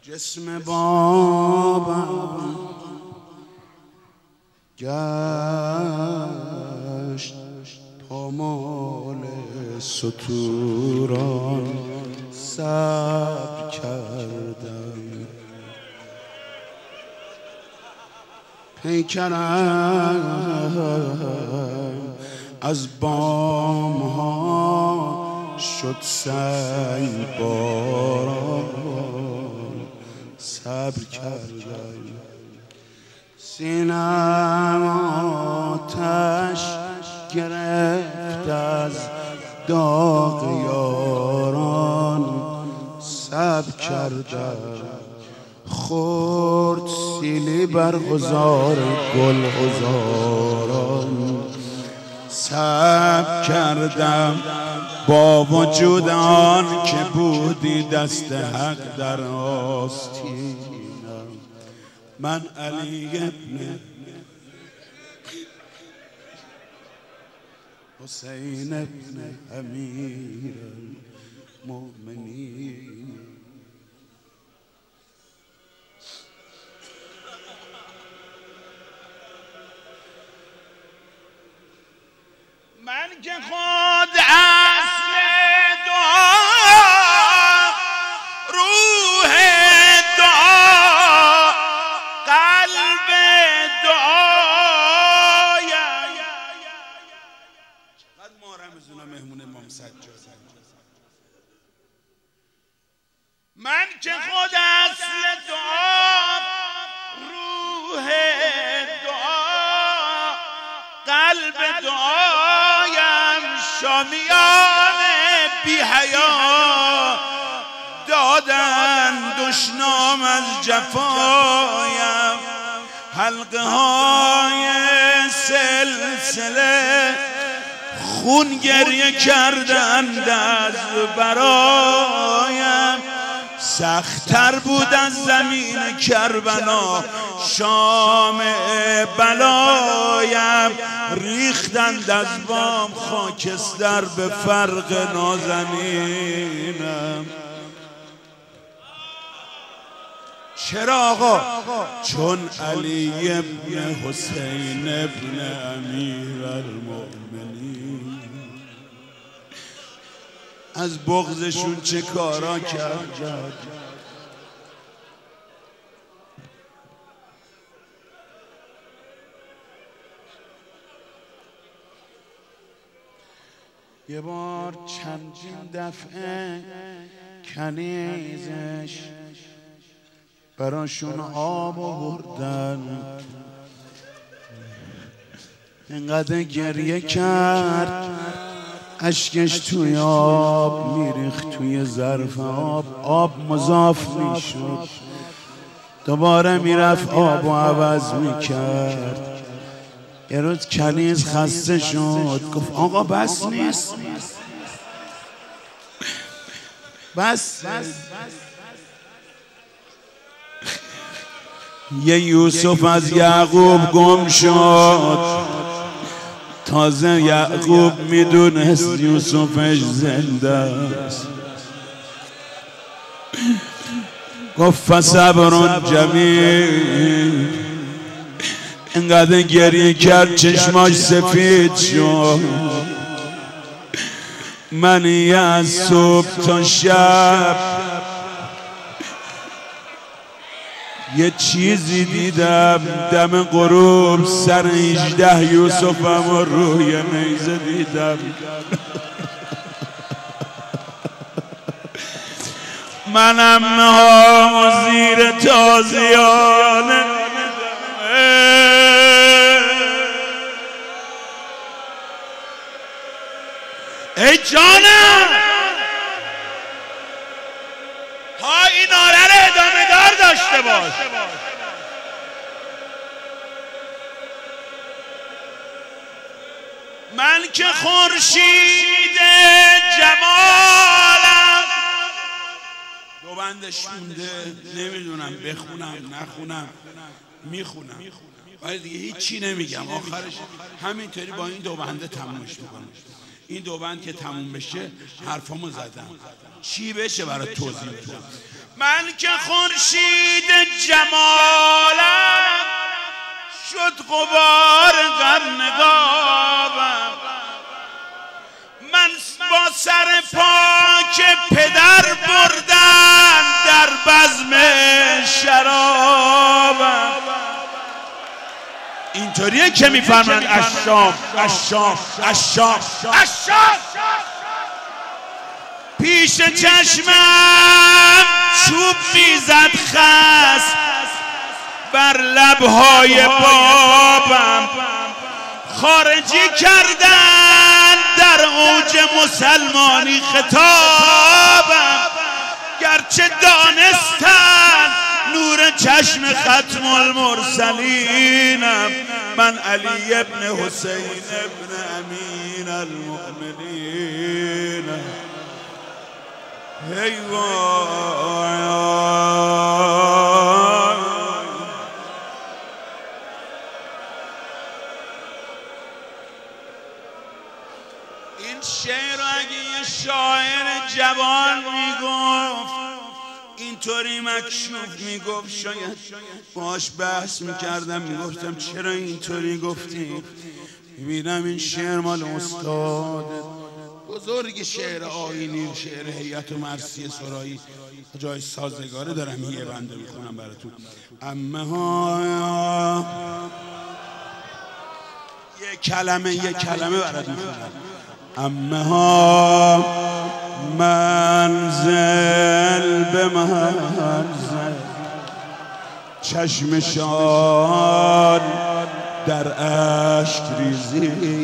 جسم بابم گشت پامال ستوران صبر کردم پیکرم از بام ها شد سنگ باران صبر کردم سینم آتش گرفت از داغ یاران صبر کردم خورد سیلی برگزار گل هزاران صبر کردم با وجود آن که بودی دست حق در آستینم من علی ابن حسین ابن امیر المؤمنین من که خود اصل دعا روح دعا قلب دعایم چقدر ما رمزونا مهمون امام سجاد من که خود اصل دعا روح دعا قلب دعایم شامیان بی حیا دادن دشنام از جفایم حلقه های سلسله خون گریه کردند از برایم سخت‌تر بود از زمین کربلا شام بلایم ریختند از بام خاکستر به فرق نازنینم چرا آقا؟ چون علی ابن حسین ابن امیر المؤمنین از بغضشون چه کارا کرد یه بار چندین دفعه کنیزش براشون آب آوردن اینقدر گریه کرد اشکش توی آب میریخت توی ظرف آب مضاف میشد دوباره میرفت آب و عوض میکرد یه روز کنیز خسته شد گفت آقا بس نیست بس یه یوسف از یعقوب گم شد تازه یعقوب میدونست یوسفش زنده است گفت فصبر جمیل اینقدر گریه کرد چشماش سفید شد من از صبح تا شب یه چیزی دیدم دم غروب سر 18 یوسفم و روی نیزه دیدم منم ها زیر تازیانه ای جانم ها این آره رو ادامه دار داشته باش من که خورشید جمالم دو بندش مونده نمیدونم بخونم نخونم میخونم ولی دیگه هیچی نمیگم آخرش همینطوری با این دو بنده تمومش میکنم این دو بند که تموم بشه حرفامو زدم چی بشه برای توضیح بدم من که خورشید جمالم شد غبار غم نقابم، من با سر پاک پدر بردن در بزم شرابم. اینطوریه که میفرمند اشام اشام اشام اشام. پیش چشمم چوب میزد خس بر لبهای بابم، خارجی کردن در اوج مسلمانی خطابم، گرچه دانستن نور چشم ختم المرسلینم، من علی ابن حسین ابن امین المؤمنین. هی وای این شعر رو اگه یه شاعر جوان میگفت اینطوری مکشوف میگفت شاید باش بحث میکردم، میگفتم چرا اینطوری گفتی؟ میبینم این شعر مال استاد بزرگ شعر آیینی، شعر هیئت و مرثیه سرایی جای سازگاره، دارم یه بنده میخونم براتون. امه ها یه کلمه برات میخونم. امه ها منزل به منزل، چشمشان در اشک ریزی،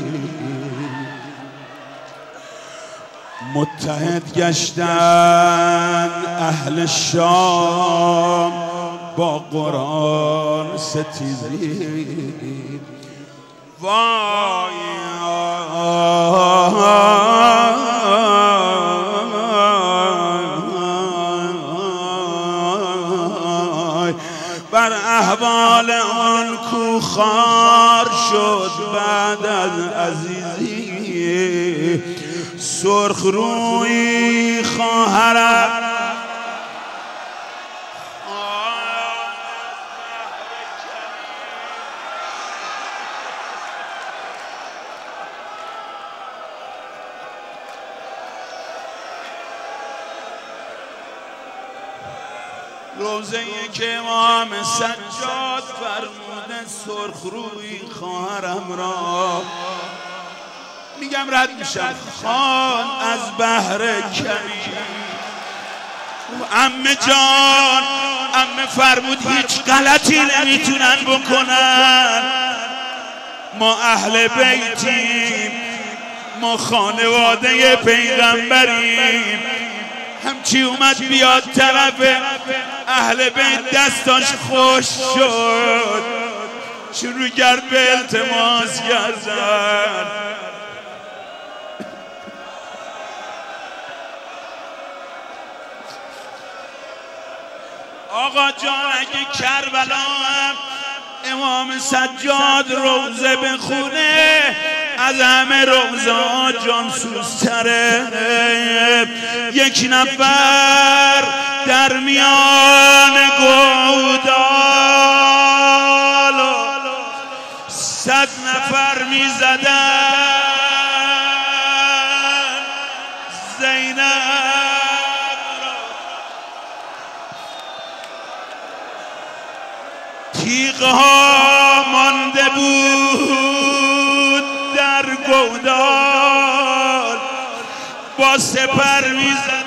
متحد گشتن اهل شام با قرآن ستیزی. وای بر احوال آن کو خار شد بعد از عزیزی، سرخ روی خواهرم روزه که امام سجاد فرموده سرخ روی خواهرم را، میگم رد میشم خان از بحر کریم. عمه جان عمه فرمود هیچ غلطی نمیتونن بکنن، ما اهل بیتیم، ما خانواده پیغمبریم. همچی اومد بیاد طرف اهل بیت دستاش خوش شد، شروع کرد به التماس کردن. آقا جان اگه کربلا هم امام سجاد روزه بخونه از همه روزه ها جانسوزتره. یک نفر در میان گودال و 100 نفر میزدن زینب را، تیغ ها مانده بود در گودال، با سپر میزدن.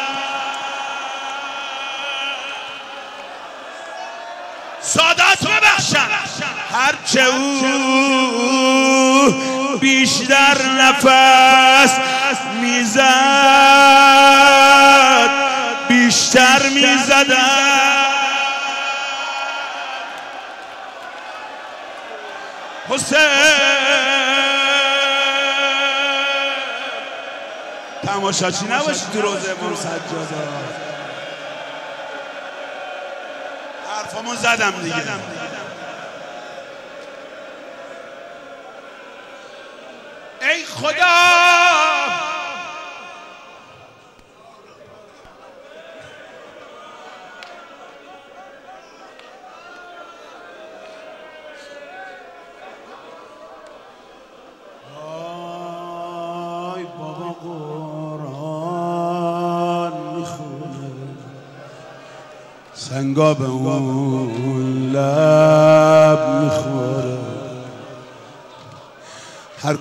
سادات ببخشن هرچه او بیشتر نفس میزد بیشتر میزدن. حسین تماشاچی نباشی تو روزه امام سجاد. حرفامو زدم دیگه. ای خدا قرآن میخونه، سنگا به اون لب میخوره، هر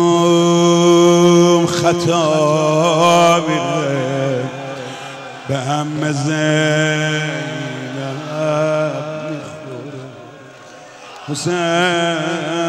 کدوم خطا میره به عمه زینب میخوره. حسین